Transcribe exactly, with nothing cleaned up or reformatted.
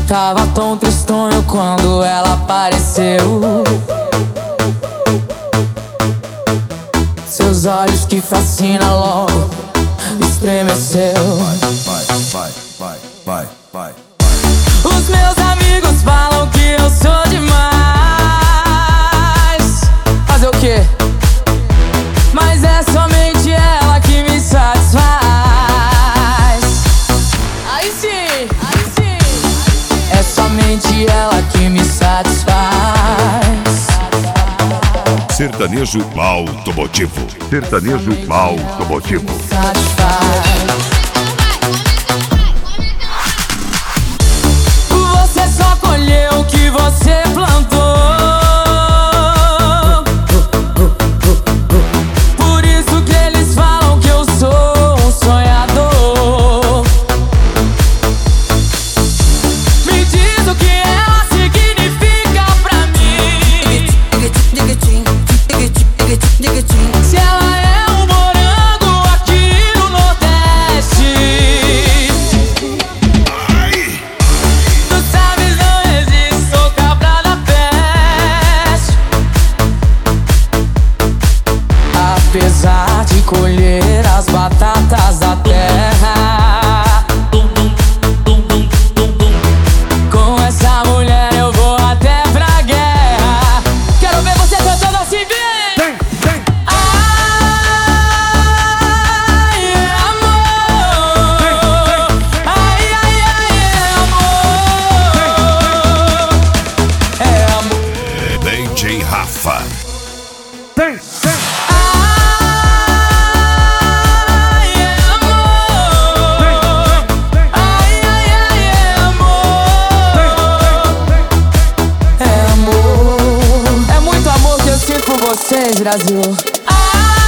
Tava tão tristonho quando ela apareceu. Seus olhos que fascinam logo estremeceu. Vai, vai, vai, vai, vai. Os meus amigos falam que eu sou demais. Fazer o quê? Mas é somente ela que me satisfaz. Aí sim, aí sim. É somente ela que me satisfaz. Sertanejo automotivo. Sertanejo automotivo. Você só colheu o que você plantou. Por isso que eles falam que eu sou um sonhador. Me diz o que ela significa pra mim. Se ela é um morango aqui no Nordeste. Tu sabes, não existe, sou cabra da peste. Apesar de colher as batatas da terra, com essa mulher eu vou até pra guerra. Quero ver você cantando assim, vem! Ai, amor. Ai, ai, ai, é amor. É amor. D J Rafa. Ai, é amor. Ai, ai, ai, é amor. É amor. É muito amor que eu sinto por vocês, Brasil. Ai,